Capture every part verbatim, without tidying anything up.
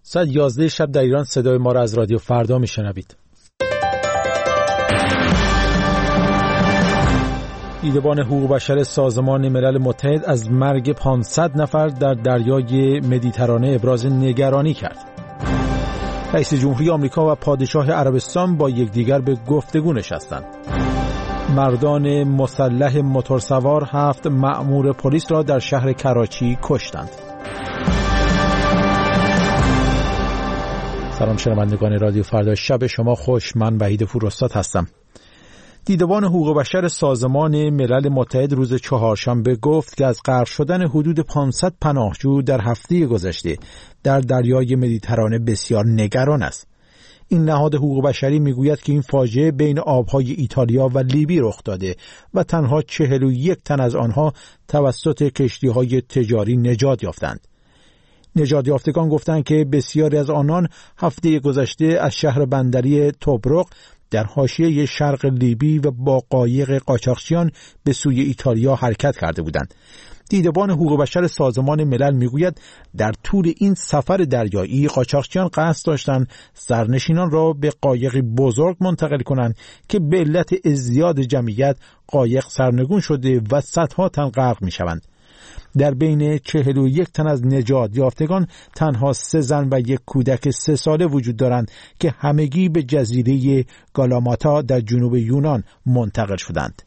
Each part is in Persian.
ساعت یازده شب در ایران صدای ما را از رادیو فردا میشنوید. دیدبان حقوق بشر سازمان ملل متحد از مرگ پانصد نفر در دریای مدیترانه ابراز نگرانی کرد. رئیس جمهوری آمریکا و پادشاه عربستان با یکدیگر به گفتگو نشستند. مردان مسلح موتورسوار هفت مأمور پلیس را در شهر کراچی کشتند. سلام شنوندگان رادیو فردا، شب شما خوش. من وحید پوراستاد هستم. دیدبان حقوق بشر سازمان ملل متحد روز چهارشنبه گفت که از غرق شدن حدود پانصد پناهجو در هفته گذشته در دریای مدیترانه بسیار نگران است. این نهاد حقوق بشری میگوید که این فاجعه بین آبهای ایتالیا و لیبی رخ داده و تنها چهل و یک تن از آنها توسط کشتی‌های تجاری نجات یافتند. نجات یافتگان گفتند که بسیاری از آنان هفته گذشته از شهر بندری توبروک در حاشیه شرق لیبی و با قایق قاچاقچیان به سوی ایتالیا حرکت کرده بودند. دیدبان حقوق بشر سازمان ملل میگوید در طول این سفر دریایی قاچاقچیان قصد داشتند سرنشینان را به قایقی بزرگ منتقل کنند که به علت ازدیاد جمعیت قایق سرنگون شده و صدها تن غرق میشوند. در بین چهل و یک تن از نجات یافتگان تنها سه زن و یک کودک سه ساله وجود دارند که همگی به جزیره گالاماتا در جنوب یونان منتقل شدند.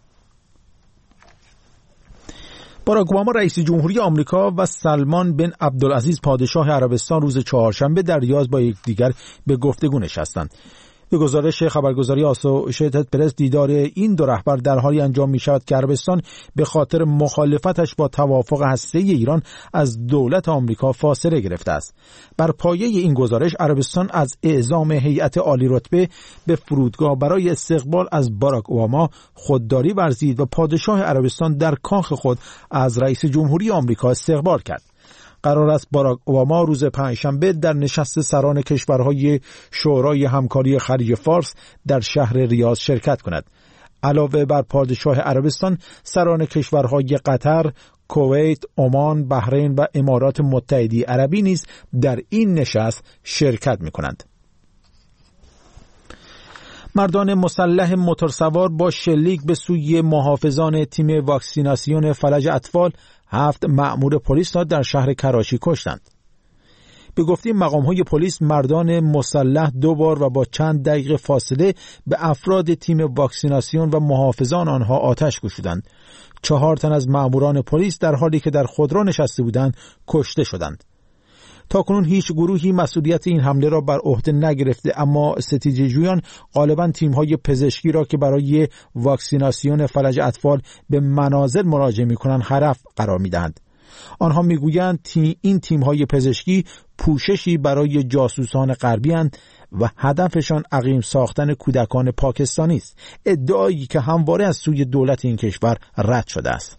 باراک اوباما رئیس جمهوری آمریکا و سلمان بن عبدالعزیز پادشاه عربستان روز چهارشنبه در ریاض با یکدیگر به گفتگو نشستند. به گزارش خبرگزاری آسوشیتد پرس دیدار این دو رهبر در حالی انجام می شود که عربستان به خاطر مخالفتش با توافق هسته‌ای ایران از دولت آمریکا فاصله گرفته است. بر پایه این گزارش عربستان از اعزام هیئت عالی رتبه به فرودگاه برای استقبال از باراک اوباما خودداری ورزید و پادشاه عربستان در کاخ خود از رئیس جمهوری آمریکا استقبال کرد. قرار است باراک اوباما روز پنجشنبه در نشست سران کشورهای شورای همکاری خلیج فارس در شهر ریاض شرکت کند. علاوه بر پادشاه عربستان، سران کشورهای قطر، کویت، عمان، بحرین و امارات متحده عربی نیز در این نشست شرکت می‌کنند. مردان مسلح موتورسوار با شلیک به سوی محافظان تیم واکسیناسیون فلج اطفال هفت مأمور پلیس را در شهر کراچی کشتند. به گفته مقام‌های پلیس، مردان مسلح دو بار و با چند دقیقه فاصله به افراد تیم واکسیناسیون و محافظان آنها آتش گشودند. چهار تن از مأموران پلیس در حالی که در خودرو نشسته بودند کشته شدند. تاکنون هیچ گروهی مسئولیت این حمله را بر عهده نگرفته، اما ستیزجویان غالباً تیم‌های پزشکی را که برای واکسیناسیون فلج اطفال به منازل مراجعه می‌کنند هدف قرار می‌دهند. آنها می‌گویند تی این تیم‌های پزشکی پوششی برای جاسوسان غربی اند و هدفشان عقیم ساختن کودکان پاکستانی است، ادعایی که همواره از سوی دولت این کشور رد شده است.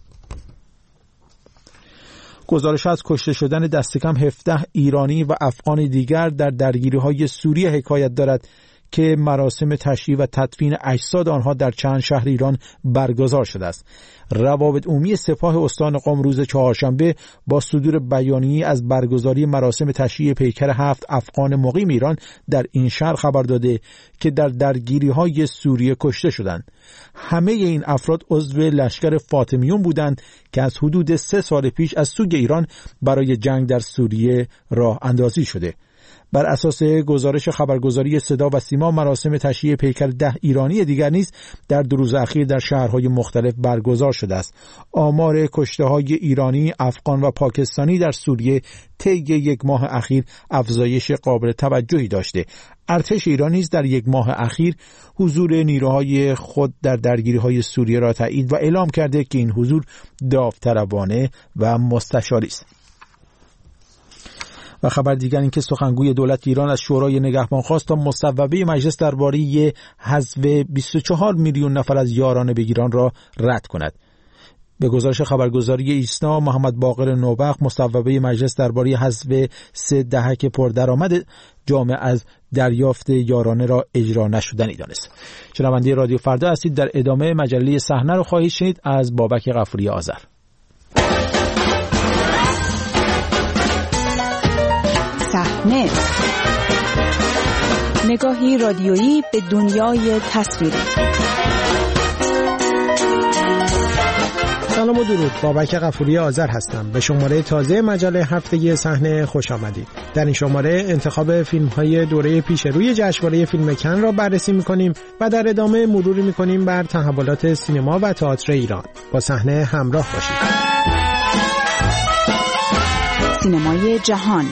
گزارش از کشته شدن دست کم هفده ایرانی و افغان دیگر در درگیری‌های سوریه حکایت دارد که مراسم تشییع و تدفین اجساد آنها در چند شهر ایران برگزار شده است. روابط عمومی سپاه استان قم روز چهارشنبه با صدور بیانیه‌ای از برگزاری مراسم تشییع پیکر هفت افغان مقیم ایران در این شهر خبر داده که در درگیری‌های سوریه کشته شدند. همه این افراد عضو لشکر فاطمیون بودند که از حدود سه سال پیش از سوی ایران برای جنگ در سوریه راه اندازی شده. بر اساس گزارش خبرگزاری صدا و سیما، مراسم تشییع پیکر ده ایرانی دیگر نیز در دو روز اخیر در شهرهای مختلف برگزار شده است. آمار کشته‌های ایرانی، افغان و پاکستانی در سوریه طی یک ماه اخیر افزایش قابل توجهی داشته. ارتش ایران نیز در یک ماه اخیر حضور نیروهای خود در درگیری‌های سوریه را تایید و اعلام کرده که این حضور داوطلبانه و مستشاری است. و خبر دیگر این که سخنگوی دولت ایران از شورای نگهبان خواست تا مصوبه مجلس درباره حذف بیست و چهار میلیون نفر از یاران بگیران را رد کند. به گزارش خبرگزاری ایسنا، محمد باقر نوبخت مصوبه مجلس درباره حذف سه دهک پردرآمد جامعه از دریافت یارانه را اجرا نشدنی دانست. شنونده رادیو فردا هستید. در ادامه مجله صحنه رو خواهید شنید از بابک غفوری آذر. صحنه نگاهی رادیویی به دنیای تصویری. سلام و درود، بابک غفوری آذر هستم. به شماره تازه مجله هفتگی صحنه خوش آمدید. در این شماره انتخاب فیلم‌های دوره پیش روی جشنواره فیلم کن را بررسی می‌کنیم و در ادامه مروری می‌کنیم بر تحولات سینما و تئاتر ایران. با صحنه همراه باشید. سینمای جهان.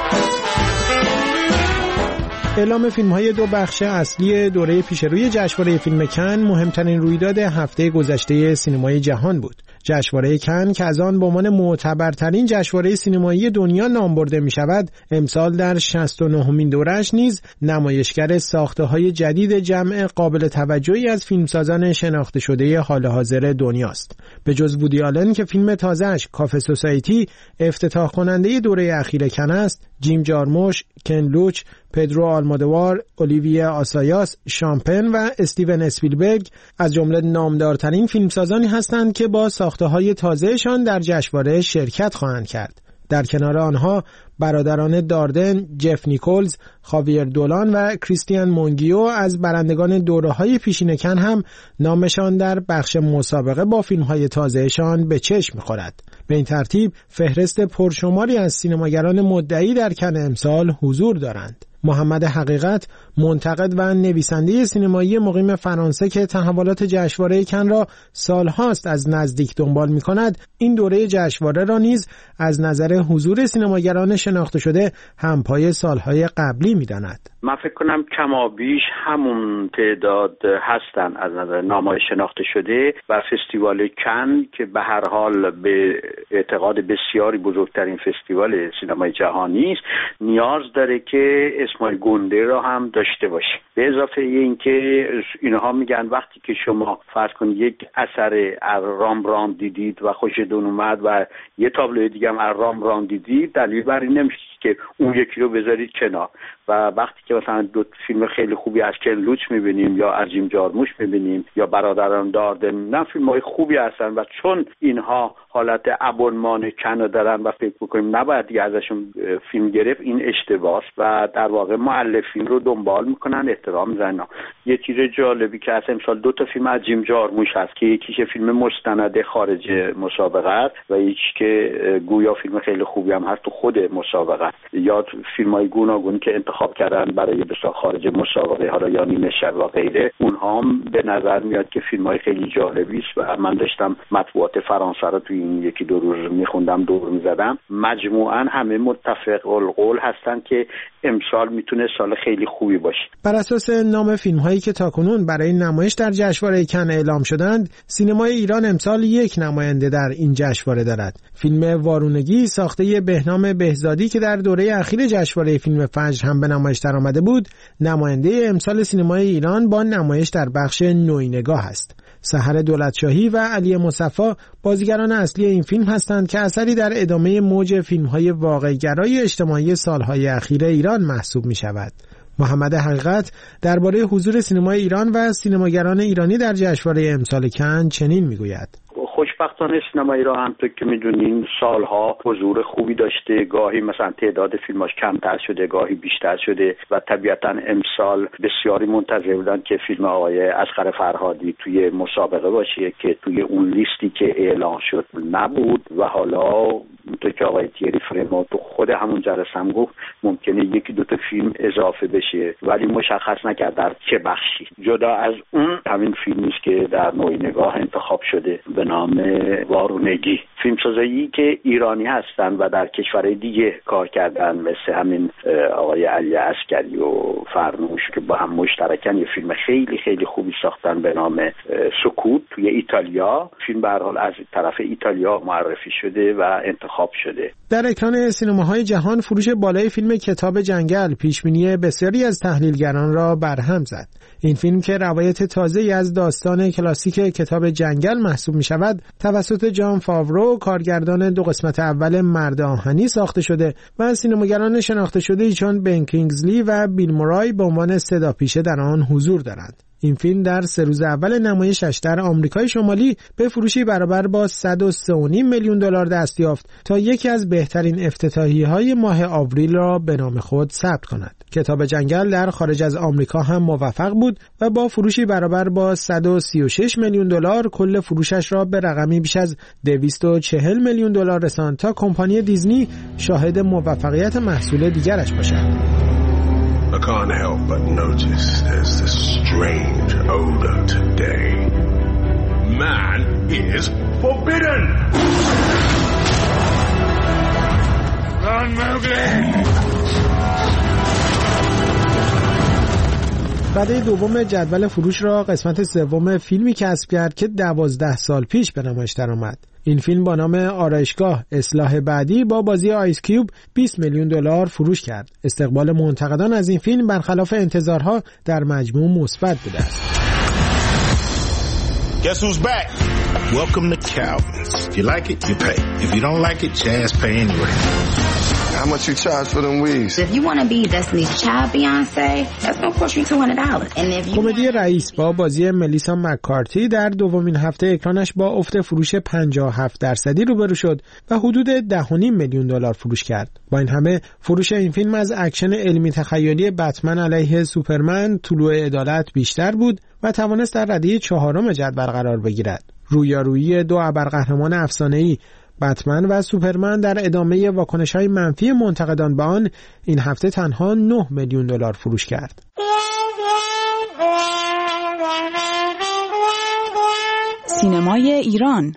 اعلام فیلم‌های دو بخش اصلی دوره پیشروی جشنواره فیلم کن مهمترین رویداد هفته گذشته سینمای جهان بود. جشنواره کن که از آن به عنوان معتبرترین جشنواره سینمایی دنیا نام برده می‌شود، امسال در شصت و نهمین دوره‌اش نیز نمایشگر ساخته‌های جدید جمع قابل توجهی از فیلمسازان شناخته شده حال حاضر دنیاست. به جز وودی آلن که فیلم تازه‌اش کافه سوسایتی افتتاح کننده دوره اخیر کن است، جیم جارموش، کن لوچ، پدرو آلمودوار، اولیویه آسایاس، شامپن و استیون اسپیلبرگ از جمله نامدارترین فیلمسازانی هستند که با ساخته‌های تازه‌شان در جشنواره شرکت خواهند کرد. در کنار آنها برادران داردن، جف نیکولز، خاویر دولان و کریستیان مونگیو از برندگان دوره‌های پیشین کن هم نامشان در بخش مسابقه با فیلم‌های تازه‌شان به چشم می‌خورد. به این ترتیب فهرست پرشماری از سینماگران مدعی در کن امسال حضور دارند. محمد حقیقت، منتقد و نویسنده سینمایی مقیم فرانسه که تحولات جشنواره کن را سالهاست از نزدیک دنبال می‌کند، این دوره جشنواره را نیز از نظر حضور سینماگران شناخته شده همپای سالهای قبلی می‌داند. من فکر کنم کمابیش همون تعداد هستن از نظر نام‌های شناخته شده و فستیوال کن که به هر حال به اعتقاد بسیاری بزرگترین فستیوال سینمای جهانی است، نیاز داره که اسمای گنده را هم داشته باشه. به اضافه اینکه اینها میگن وقتی که شما فرض کنید یک اثر رامبراند دیدید و خوشتون اومد و یه تابلوی دیگه هم رامبراند دیدید، دلیل بر این نمیشه که اون یکی رو بذارید کنار. و وقتی که مثلا دو فیلم خیلی خوبی از کن لوچ میبینیم یا از جیم جارموش میبینیم یا برادران داردن، نه فیلم‌های خوبی هستن و چون اینها حالت ابونمان کن دارن و فکر می‌کنیم نباید دیگه ازشون فیلم گرفت، این اشتباهه و در واقع مؤلفین رو دنبال میکنن، احترام می‌ذارن. یه چیز جالبی که از امسال دو تا فیلم از جیم جارموش هست که یکیش فیلم مستند خارج مسابقه است و یکی که گویا فیلم خیلی خوبی هم هست تو خود مسابقه است. یا فیلم‌های گوناگون که انتخاب کردن برای بسیار خارج مسابقه، حالا یا نیمه شب و غیره، اونها هم به نظر میاد که فیلم‌های خیلی جالبی است و من داشتم مطبوعات فرانسه رو توی این یکی دو روز میخوندم، دور میزدم. مجموعاً همه متفق القول هستن که امسال میتونه سال خیلی خوبی باشه. بر اساس نام فیلم‌هایی که تاکنون برای نمایش در جشنواره کن اعلام شدند، سینمای ایران امسال یک نماینده در این جشنواره دارد. فیلم وارونگی ساخته بهنام بهزادی که در دوره اخیر جشنواره فیلم فجر هم به نمایش درآمده بود، نماینده امسال سینمای ایران با نمایش در بخش نوینگاه است. سحر دولتشاهی و علی مصفی بازیگران اصلی این فیلم هستند که اثری در ادامه موج فیلم‌های واقع‌گرای اجتماعی سالهای اخیر ایران محسوب می‌شود. محمد حقیقت درباره حضور سینمای ایران و سینماگران ایرانی در جشنواره امسال کن چنین می‌گوید: خوشبختانه سینمای ایران همونطور که میدونین سالها حضور خوبی داشته، گاهی مثلا تعداد فیلماش کمتر شده، گاهی بیشتر شده و طبیعتا امسال بسیاری منتظر بودن که فیلم آقای اصغر فرهادی توی مسابقه باشه که توی اون لیستی که اعلان شد نبود و حالا اونطور که آقای تیری فرما تو خود همون جلسه هم گفت ممکنه یکی دو تا فیلم اضافه بشه ولی مشخص نکرد در چه بخشی. جدا از اون همین فیلمی است که در نوینگاه انتخاب شده به نام وارونگی، فیلمسازایی که ایرانی هستن و در کشورهای دیگه کار کردن مثل همین آقای علی عسکری و فرنوش که با هم مشترکن یه فیلم خیلی خیلی خوبی ساختن به نام سکوت توی ایتالیا. فیلم به هر حال از طرف ایتالیا معرفی شده و انتخاب شده. در اکران سینماهای جهان فروش بالای فیلم کتاب جنگل پیشبینی بسیاری از تحلیلگران را برهم زد. این فیلم که روایت تازه‌ای از داستان کلاسیک کتاب جنگل محسوب می‌شود، توسط جان فاورو کارگردان دو قسمت اول مرد آهنی ساخته شده و سینماگران شناخته شده‌ای چون بن کینگزلی و بیل مورای به عنوان صداپیشه در آن حضور دارند. این فیلم در سه روز اول نمایشش در آمریکای شمالی به فروشی برابر با صد و سه و نیم میلیون دلار دست یافت تا یکی از بهترین افتتاحیه‌های ماه آوریل را به نام خود ثبت کند. کتاب جنگل در خارج از آمریکا هم موفق بود و با فروشی برابر با صد و سی و شش میلیون دلار کل فروشش را به رقمی بیش از دویست و چهل میلیون دلار رساند تا کمپانی دیزنی شاهد موفقیت محصول دیگرش باشد. I can't help but notice there's this strange odor today. Man is forbidden! Run, Mowgli! رده دوم جدول فروش را قسمت سوم فیلمی کسب کرد که دوازده سال پیش به نمایش درآمد. این فیلم با نام آرایشگاه اصلاح بعدی با بازی آیس کیوب بیست میلیون دلار فروش کرد. استقبال منتقدان از این فیلم برخلاف انتظارها در مجموع مثبت بوده است. Guess who's back? Welcome to Calvin's. If you like it, you pay. If you don't like it, Chaz pay anyway. How much you charge for them weaves? If you want to be Destiny's Child, Beyonce, that's gonna cost you two hundred dollars. And if you کمدی رئیس با بازی ملیسا مککارتی در دومین هفته اکرانش با افت فروش پنجاه و هفت درصدی روبرو شد و حدود ده و نیم میلیون دلار فروش کرد. با این همه فروش این فیلم از اکشن علمی تخیلی بتمن علیه سوپرمن طلوع عدالت بیشتر بود و توانست در رده چهارم جدول قرار بگیرد. رویارویی دو ابرقهرمان افسانه‌ای بتمن و سوپرمن در ادامه واکنش‌های منفی منتقدان به آن این هفته تنها نه میلیون دلار فروش کرد. سینمای ایران.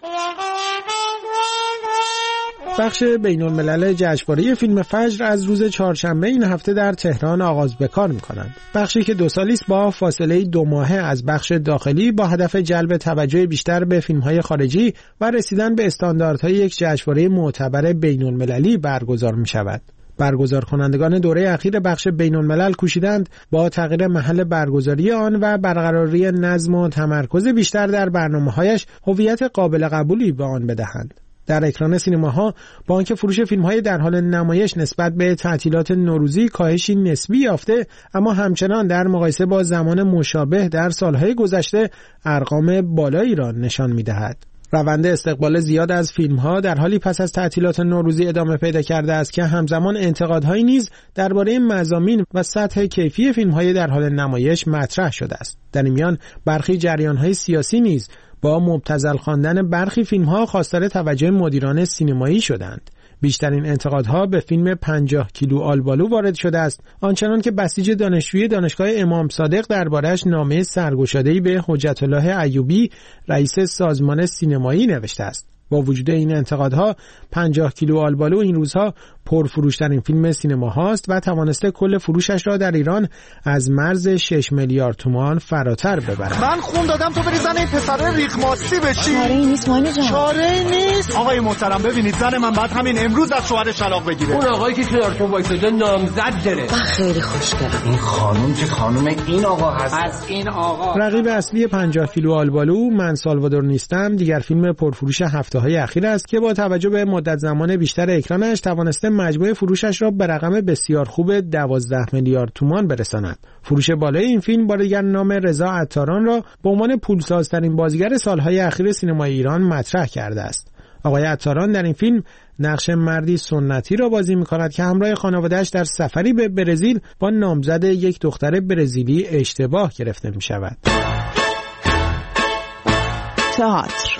بخش بین الملل جشنواره فیلم فجر از روز چهارشنبه این هفته در تهران آغاز به کار می‌کنند. بخشی که دو سالی است با فاصله دو ماهه از بخش داخلی با هدف جلب توجه بیشتر به فیلم‌های خارجی و رسیدن به استانداردهای یک جشنواره معتبر بین المللی برگزار می‌شود. برگزار کنندگان دوره اخیر بخش بین الملل کوشیدند با تغییر محل برگزاری آن و برقراری نظم و تمرکز بیشتر در برنامه‌هایش هویت قابل قبولی به آن بدهند. در اکران سینماها با آنکه فروش فیلم‌های در حال نمایش نسبت به تعطیلات نوروزی کاهشی نسبی یافته، اما همچنان در مقایسه با زمان مشابه در سالهای گذشته ارقام بالایی را نشان می‌دهد. روند استقبال زیاد از فیلم‌ها در حالی پس از تعطیلات نوروزی ادامه پیدا کرده است که همزمان انتقادهایی نیز درباره مضامین و سطح کیفی فیلم‌های در حال نمایش مطرح شده است. در این میان برخی جریان‌های سیاسی نیز با مبتذل خواندن برخی فیلم‌ها خواستار توجه مدیران سینمایی شدند. بیشترین انتقادها به فیلم پنجاه کیلو آلبالو وارد شده است، آنچنان که بسیج دانشجوی دانشگاه امام صادق درباره‌اش نامه سرگشاده‌ای به حجت الله ایوبی رئیس سازمان سینمایی نوشته است. با وجود این انتقادها، پنجاه کیلو آلبالو این روزها پرفروشترین فیلم سینما هاست و توانسته کل فروشش را در ایران از مرز شش میلیارد تومان فراتر ببرد. من خون دادم تو بری زن این پسر ریخماسی بشی. چاره‌ای نیست مانی جان. چاره‌ای نیست. آقای محترم ببینید زن من بعد همین امروز از شوهرش طلاق بگیره. اون آقایی که کنارتون وایساده نامزد داره. خیلی خوشگله. این خانم که خانم این آقا هست. از این آقا. رقیب اصلی پنجاه کیلو آلبالو من سالوادور نیستم دیگر فیلم پرفروش هفته‌های اخیر است که با توجه به مدت زمان بیشتر اکرانش توانسته مجموع فروشش را به رقم بسیار خوب دوازده میلیارد تومان برساند. فروش بالای این فیلم بازیگر نام رضا عطاران را به عنوان پولسازترین بازیگر سالهای اخیر سینمای ایران مطرح کرده است. آقای عطاران در این فیلم نقش مردی سنتی را بازی می‌کند که همراه خانواده‌اش در سفری به برزیل با نامزد یک دختر برزیلی اشتباه گرفته می‌شود. تئاتر.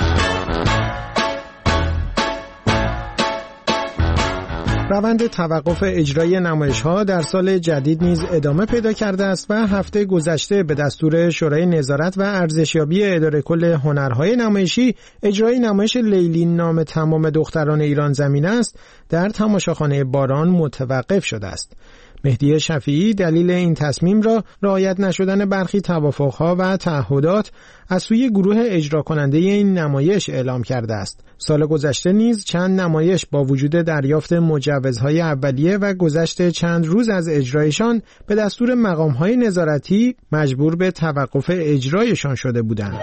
روند توقف اجرای نمایش‌ها در سال جدید نیز ادامه پیدا کرده است و هفته گذشته به دستور شورای نظارت و ارزشیابی اداره کل هنرهای نمایشی اجرای نمایش لیلی نام تمام دختران ایران زمین است در تماشاخانه باران متوقف شده است. مهدی شفیعی دلیل این تصمیم را رعایت نشدن برخی توافقها و تعهدات از سوی گروه اجرا کننده این نمایش اعلام کرده است. سال گذشته نیز چند نمایش با وجود دریافت مجوزهای اولیه و گذشت چند روز از اجرایشان به دستور مقامهای نظارتی مجبور به توقف اجرایشان شده بودند.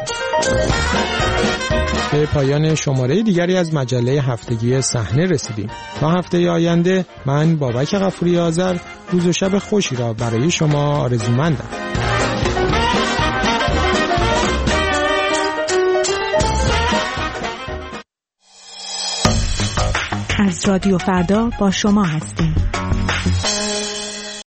به پایان شماره دیگری از مجله هفتگی صحنه رسیدیم. تا هفته آینده من بابک غفوری آذر روز و شب خوشی را برای شما آرزومندم. از رادیو فردا با شما هستیم.